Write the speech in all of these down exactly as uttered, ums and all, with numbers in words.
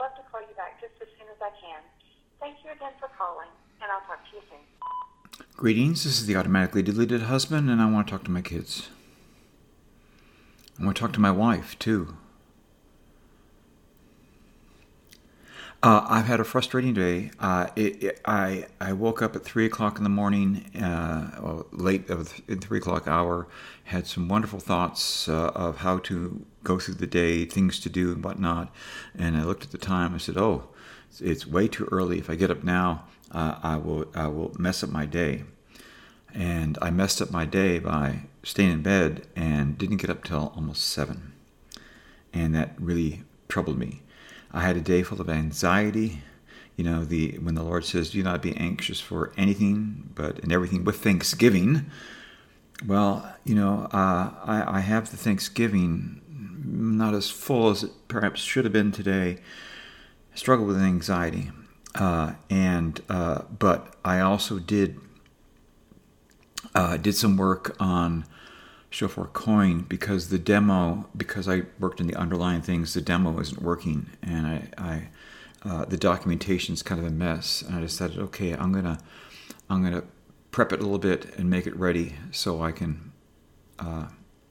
love to call you back just as soon as I can. Thank you again for calling, and I'll talk to you soon. Greetings, this is the automatically deleted husband, and I want to talk to my kids. I want to talk to my wife, too. Uh, I've had a frustrating day. Uh, it, it, I I woke up at three o'clock in the morning, uh, well, late of the three o'clock hour. Had some wonderful thoughts uh, of how to go through the day, things to do and whatnot. And I looked at the time. I said, "Oh, it's, it's way too early. If I get up now, uh, I will I will mess up my day." And I messed up my day by staying in bed and didn't get up till almost seven, and that really troubled me. I had a day full of anxiety. You know, the when the Lord says, "Do not be anxious for anything, but in everything with thanksgiving." Well, you know, uh, I, I have the Thanksgiving not as full as it perhaps should have been today. I struggle with anxiety, uh, and uh, but I also did uh, did some work on Shofar Coin because the demo, because I worked in the underlying things, the demo isn't working, and I, I uh, the documentation's kind of a mess. And I decided, okay, I'm gonna, I'm gonna prep it a little bit and make it ready so I can uh,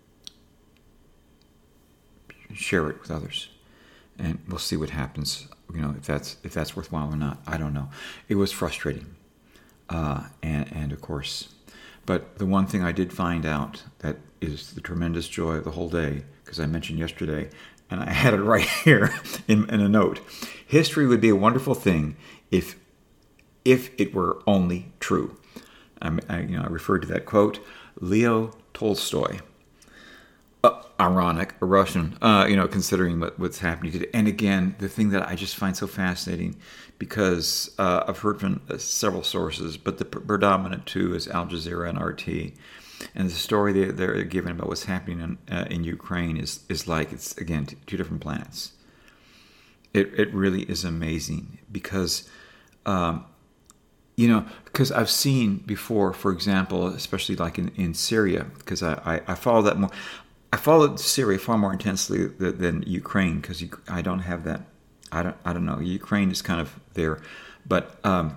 share it with others, and we'll see what happens. You know, if that's if that's worthwhile or not, I don't know. It was frustrating, uh, and and of course. But the one thing I did find out that is the tremendous joy of the whole day, because I mentioned yesterday, and I had it right here in, in a note. History would be a wonderful thing if if it were only true. I, I, you know, I referred to that quote, Leo Tolstoy. Uh, ironic, a Russian, uh, you know, considering what, what's happening today. And again, the thing that I just find so fascinating, because uh, I've heard from uh, several sources, but the p- predominant two is Al Jazeera and R T. And the story they, they're given about what's happening in, uh, in Ukraine is, is like, it's, again, t- two different planets. It it really is amazing because, um, you know, because I've seen before, for example, especially like in, in Syria, because I, I, I follow that more. I followed Syria far more intensely than, than Ukraine because I don't have that. I don't. I don't know. Ukraine is kind of there, but um,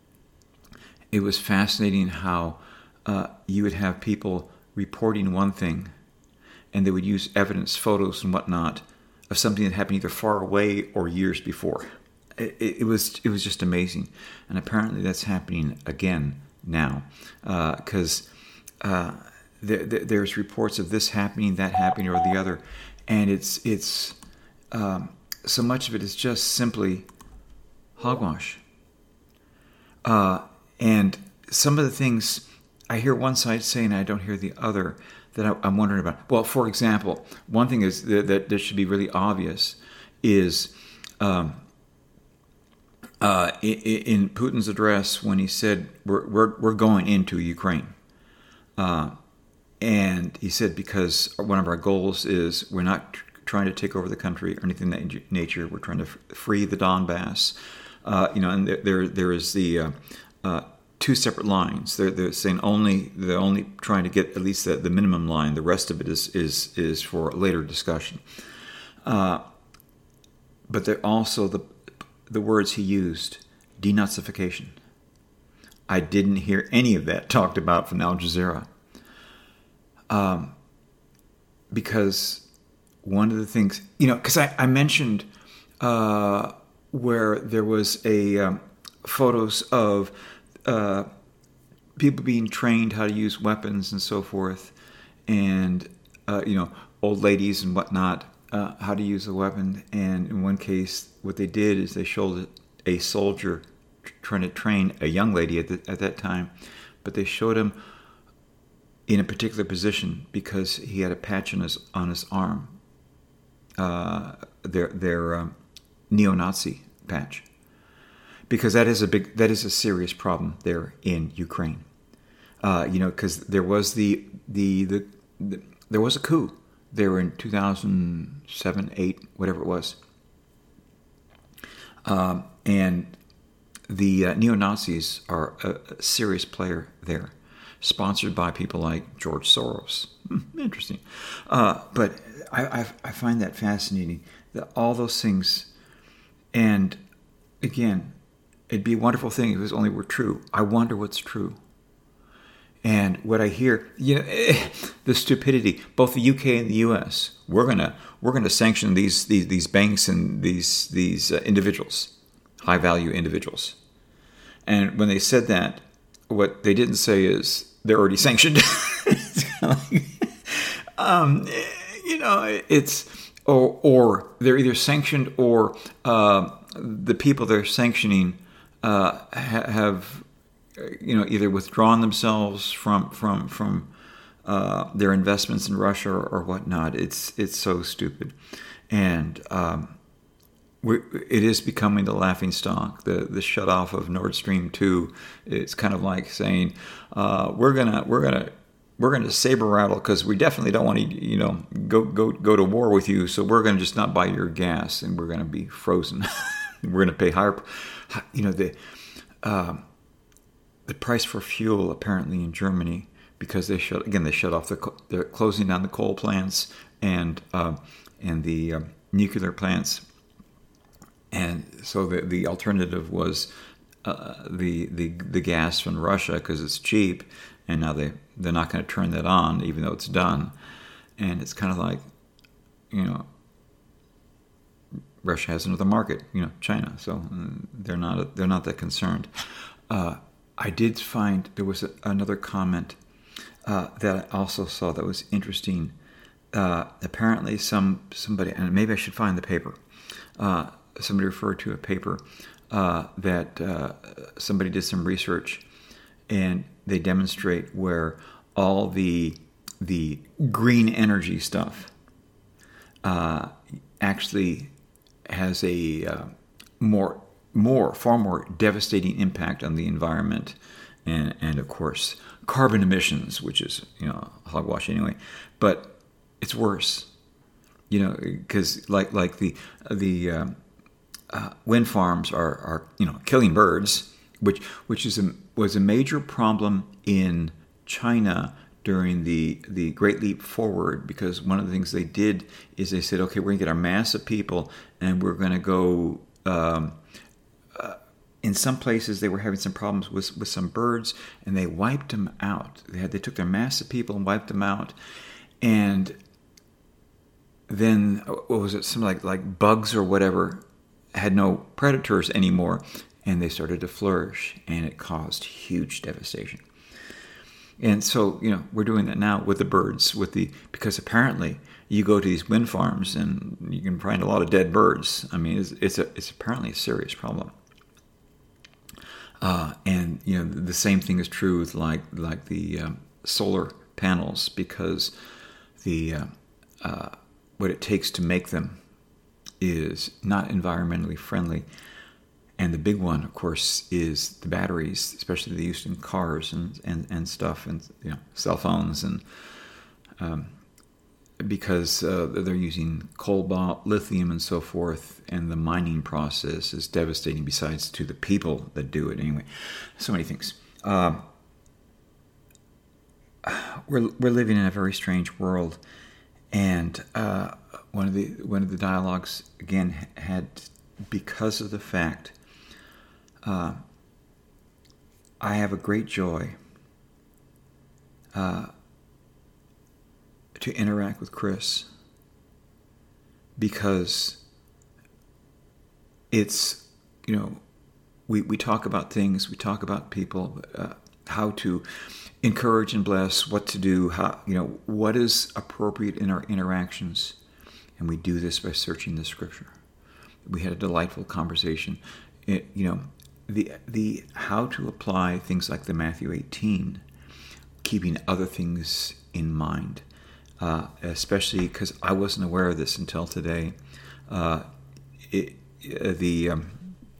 it was fascinating how uh, you would have people reporting one thing, and they would use evidence, photos, and whatnot of something that happened either far away or years before. It, it, it was. It was just amazing, and apparently that's happening again now because. Uh, There, there's reports of this happening, that happening, or the other, and it's it's um, so much of it is just simply hogwash. Uh, and some of the things I hear one side say, and I don't hear the other. That I, I'm wondering about. Well, for example, one thing is that, that, that should be really obvious is um, uh, in, in Putin's address when he said we're we're, we're going into Ukraine. Uh, And he said, because one of our goals is we're not tr- trying to take over the country or anything of that nature. We're trying to f- free the Donbass. Uh, you know, and there there, there is the uh, uh, two separate lines. They're, they're saying only they're only trying to get at least the, the minimum line. The rest of it is is is for later discussion. Uh, but they're also the the words he used, denazification. I didn't hear any of that talked about from Al Jazeera. Um, because one of the things, you know, because I, I mentioned uh, where there was a um, photos of uh, people being trained how to use weapons and so forth, and uh, you know, old ladies and whatnot, uh, how to use a weapon. And in one case, what they did is they showed a soldier trying to train a young lady at the, at that time, but they showed him in a particular position because he had a patch on his on his arm, uh, their their um, neo-Nazi patch, because that is a big that is a serious problem there in Ukraine. Uh, you know, because there was the, the the the there was a coup there in two thousand seven, eight, whatever it was, um, and the uh, neo-Nazis are a, a serious player there. Sponsored by people like George Soros. Hmm, interesting. Uh, but I, I, I find that fascinating, that all those things And again, it'd be a wonderful thing if it was only were true. I wonder what's true. And what I hear, you know, the stupidity, both the U K and the U S, we're gonna we're gonna sanction these these, these banks and these these uh, individuals, high value individuals. And when they said that, what they didn't say is they're already sanctioned. It's kind of like, um, you know, it's or or they're either sanctioned or uh, the people they're sanctioning uh, ha- have. You know, either withdrawn themselves from from from uh, their investments in Russia or, or whatnot. It's it's so stupid, and um, we're, it is becoming the laughing stock. The the shut off of Nord Stream two. It's kind of like saying uh, we're gonna we're gonna we're gonna saber rattle because we definitely don't want to you know go go go to war with you. So we're gonna just not buy your gas and we're gonna be frozen. We're gonna pay higher. You know the. Um, The price for fuel apparently in Germany, because they shut again they shut off the they're closing down the coal plants and uh, and the uh, nuclear plants, and so the the alternative was uh, the the the gas from Russia because it's cheap, and now they they're not going to turn that on even though it's done, and it's kind of like, you know, Russia has another market, you know, China, so they're not they're not that concerned. Uh, I did find there was a, another comment uh, that I also saw that was interesting. Uh, apparently, some somebody, and maybe I should find the paper. Uh, somebody referred to a paper uh, that uh, somebody did some research, and they demonstrate where all the the green energy stuff uh, actually has a uh, more. more, far more devastating impact on the environment, and and of course carbon emissions, which is you know hogwash anyway. But it's worse, you know, because like like the the um, uh, wind farms are are you know killing birds, which which is a, was a major problem in China during the the Great Leap Forward, because one of the things they did is they said, okay, we're gonna get our mass of people and we're gonna go. Um, In some places, they were having some problems with, with some birds, and they wiped them out. They had they took their mass of people and wiped them out, and then what was it? Some like like bugs or whatever had no predators anymore, and they started to flourish, and it caused huge devastation. And so you know we're doing that now with the birds, with the because apparently you go to these wind farms and you can find a lot of dead birds. I mean, it's it's a it's apparently a serious problem. Uh, and you know the same thing is true with like like the um, solar panels, because the uh, uh, what it takes to make them is not environmentally friendly, and the big one, of course, is the batteries, especially the used in cars and, and, and stuff, and you know cell phones, and um, because uh, they're using cobalt, lithium, and so forth, and the mining process is devastating, besides to the people that do it anyway. So many things. Uh, we're we're living in a very strange world, and uh, one of the one of the dialogues again had, because of the fact uh, I have a great joy uh, to interact with Chris, because it's, you know, we, we talk about things, we talk about people, uh, how to encourage and bless, what to do, how, you know, what is appropriate in our interactions. And we do this by searching the scripture. We had a delightful conversation, it, you know, the the how to apply things like the Matthew eighteen, keeping other things in mind. Uh, especially because I wasn't aware of this until today. Uh, it, uh, the um,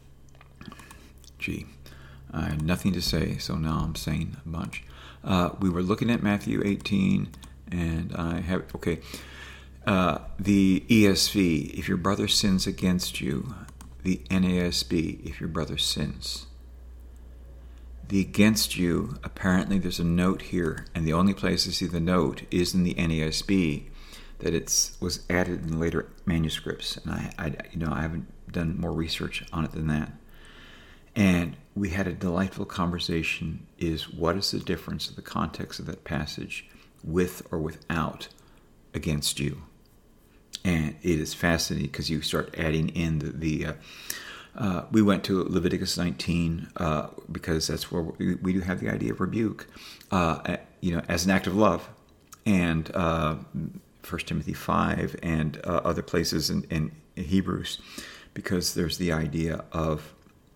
gee, I had nothing to say, so now I'm saying a bunch. Uh, we were looking at Matthew eighteen, and I have okay. Uh, the E S V, if your brother sins against you. The N A S B, if your brother sins. The against you, apparently there's a note here, and the only place I see the note is in the N A S B, that it's was added in later manuscripts, and I, I you know, I haven't done more research on it than that. And we had a delightful conversation, is what is the difference of the context of that passage with or without against you? And it is fascinating because you start adding in the, the uh, uh, we went to Leviticus nineteen uh, because that's where we, we do have the idea of rebuke, uh, you know, as an act of love, and uh, First Timothy five and uh, other places in, in Hebrews, because there's the idea of,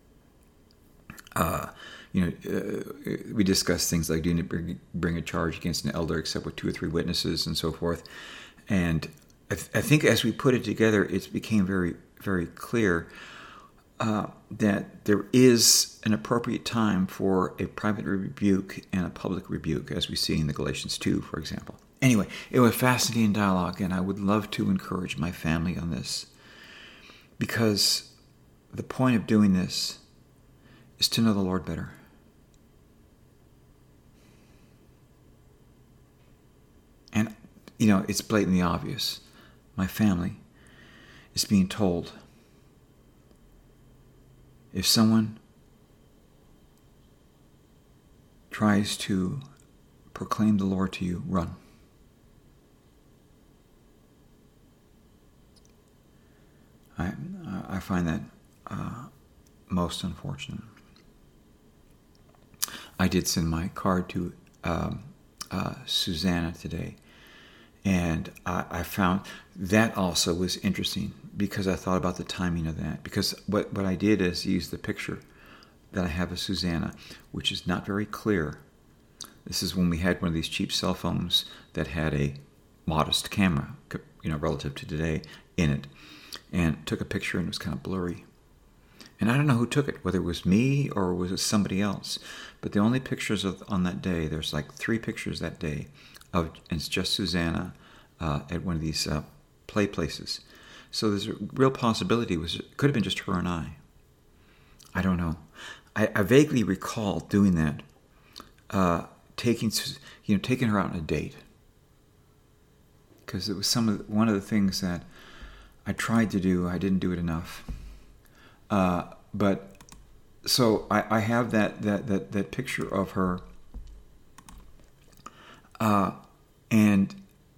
uh, you know, uh, we discuss things like, do you bring, bring a charge against an elder except with two or three witnesses and so forth. And I, th- I think as we put it together, it became very, very clear uh, that there is an appropriate time for a private rebuke and a public rebuke, as we see in the Galatians two, for example. Anyway, it was a fascinating dialogue, and I would love to encourage my family on this, because the point of doing this is to know the Lord better. And, you know, it's blatantly obvious. My family is being told, if someone tries to proclaim the Lord to you, run. I I find that uh, most unfortunate. I did send my card to um, uh, Susanna today, and I, I found that also was interesting, because I thought about the timing of that. Because what, what I did is use the picture that I have of Susanna, which is not very clear. This is when we had one of these cheap cell phones that had a modest camera, you know, relative to today, in it, and took a picture, and it was kind of blurry. And I don't know who took it, whether it was me or was it somebody else. But the only pictures of on that day, there's like three pictures that day of, and it's just Susanna uh, at one of these uh, play places. So there's a real possibility it was it could have been just her and I. I don't know. I, I vaguely recall doing that, uh, taking you know taking her out on a date, because it was some of the, one of the things that I tried to do. I didn't do it enough. Uh, but so I, I have that, that, that, that picture of her, uh, and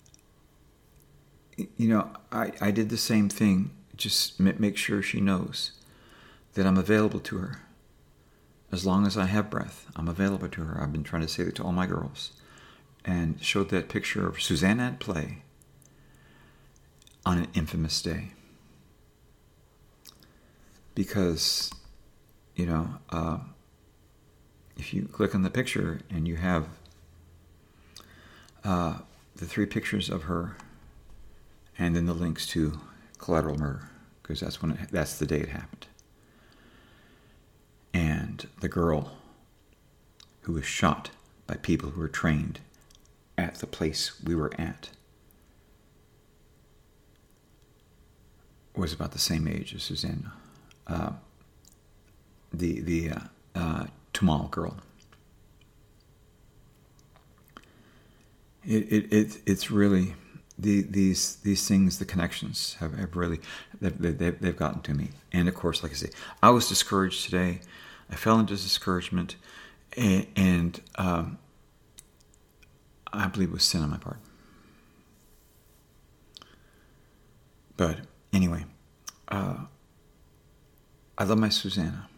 you know I, I did the same thing. Just make sure she knows that I'm available to her. As long as I have breath, I'm available to her. I've been trying to say that to all my girls, and showed that picture of Susanna at play on an infamous day. Because, you know, uh, if you click on the picture and you have uh, the three pictures of her, and then the links to collateral murder, because that's when it, that's the day it happened. And the girl who was shot by people who were trained at the place we were at was about the same age as Susanna. Uh, the the uh, uh, Tamal girl. It it, it it's really the these these things, the connections have, have really they've, they've they've gotten to me. And of course, like I say, I was discouraged today. I fell into discouragement, and, and um, I believe it was sin on my part. But anyway. Uh, I love my Susanna.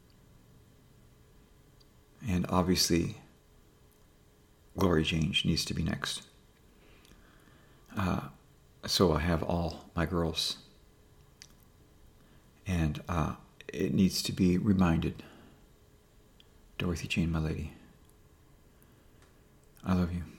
And obviously, Glory Jane needs to be next. Uh, so I have all my girls. And uh, it needs to be reminded, Dorothy Jane, my lady, I love you.